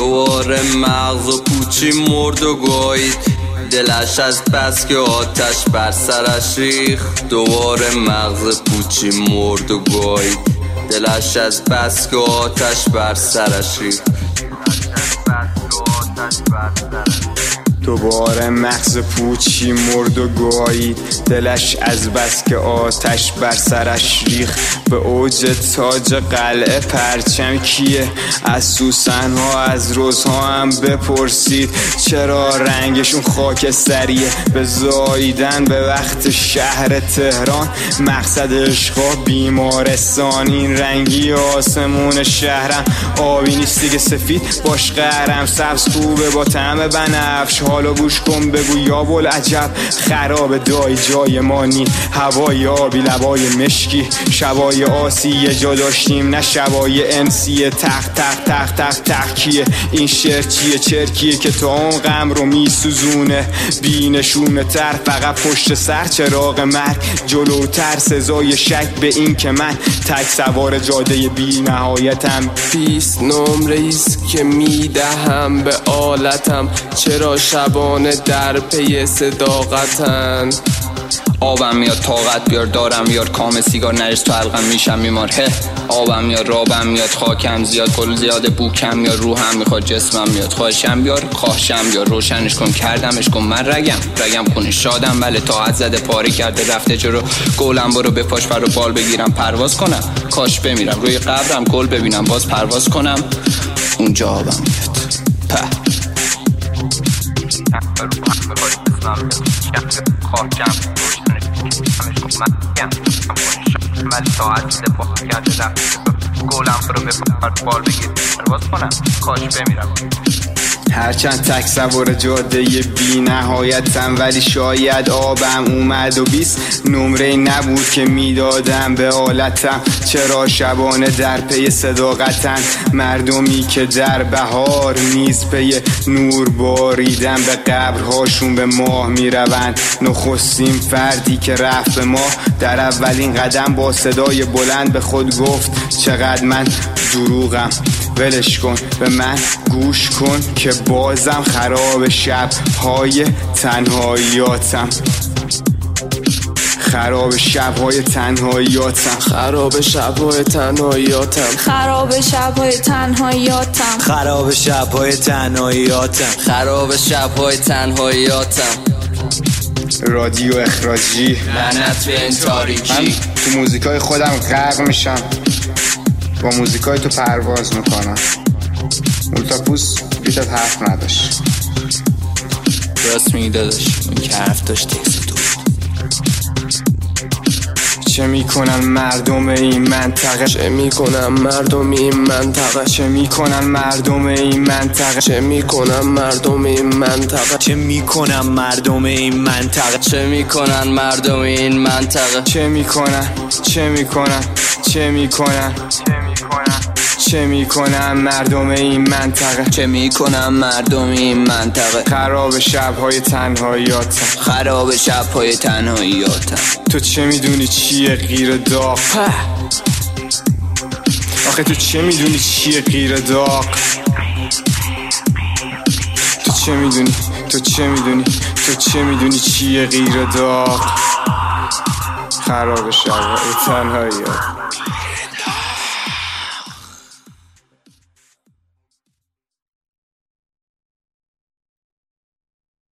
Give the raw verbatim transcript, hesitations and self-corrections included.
دوباره مغز و پوچی مرد و گایید، دلش از بس که آتش بر سرش ریخت. دوباره مغز پوچی مرد و گایید، دلش از بس که آتش بر سرش ریخت. دوباره مغز پوچی مرد و گایید، دلش از بس که آتش بر سرش ریخت. به اوج تاج قلعه پرچم کیه؟ از سوسن ها از روزها هم بپرسید چرا رنگشون خاکستریه. به زاییدن به وقت شهر تهران، مقصد عشقا بیمارستان. این رنگی آسمون شهرم آبی نیست دیگه، سفید باش قهرم. سبز خوبه با طعم بنفش، حالا گوش کن بگو یا بوالعجب. خراب دای جای ما نی، هوای آبی لبای مشکی. شبای آسی یه جا داشتیم نه شبای انسیه. تخ تخ تخ تخ تخ کیه این شعر چیه؟ چرکیه که تا اون غم رو میسوزونه. بی نشونه تر فقط پشت سر چراغ مرگ جلوتر. سزای شک به این که من تک سوار جاده بی نهایتم. بیست نمره ایست که میدهم به آلتم، چرا شبانه در پی صداقتن. آبم میاد طاقت بیار، دارم بیار کام سیگار نرس تو حلقم میشم میمار. هه آبم میاد رابم میاد، خاکم زیاد گل زیاده بوکم میاد. روحم میخواد جسمم میاد، خواهشم بیار خواهشم بیار. روشنش کن کردمش کن من رگم رگم خونه شادم. بله طاعت زده پاره کرده رفته جلو گولم. برو بپاش فرو بال بگیرم پرواز کنم. کاش بمیرم روی قبرم گل ببینم باز پرواز کنم. اونجا آبم میاد په ولی ساعت سه پا کرده رفت گولم رو به بال بگیر پرواز کنم. کاش بمیرم. هرچند تک سوار جاده بی نهایتم، ولی شاید آبم اومد و بیست نمره نبود که میدادم به آلتم. چرا شبانه در پی صداقتن، مردمی که در بهار نیز پی نور باریدن. به قبرهاشون به ماه میروند. نخستین فردی که رفت به ماه در اولین قدم با صدای بلند به خود گفت چقدر من دروغم. ولش کن به من گوش کن که بازم خراب شب‌های تنهاییاتم. خراب شب‌های تنهاییاتم. خراب شب‌های تنهاییاتم. خراب شب‌های تنهاییاتم. خراب شب‌های تنهاییاتم. خراب شب‌های تنهاییاتم. رادیو اخراجی لعنت به این تاریکی. من تو موزیکای خودم غرق میشم، با موزیکای تو پرواز میکنم. مولتاپوس بیتت حرف نداشت. راست میگی داداش، اون که حرف داشت تکست تو. چه میکنن مردم این منطقه؟ چه میکنن مردم این منطقه؟ چه میکنن مردم این منطقه؟ چه میکنن مردم این منطقه؟ چه میکنن مردم این منطقه؟ چه میکنن مردم این منطقه؟ چه میکنن چه میکنن چه میکنن چه میکنن مردم این منطقه؟ چه میکنن مردم این منطقه؟ خراب شب‌های تنهاییاتم. خراب شب‌های تنهاییاتم. تو چه میدونی چیه غیر داغ؟ آخه تو چه میدونی چیه غیر داغ؟ تو چه میدونی تو چه میدونی تو چه میدونی چیه غیر داغ؟ خراب شب‌های تنهاییاتم.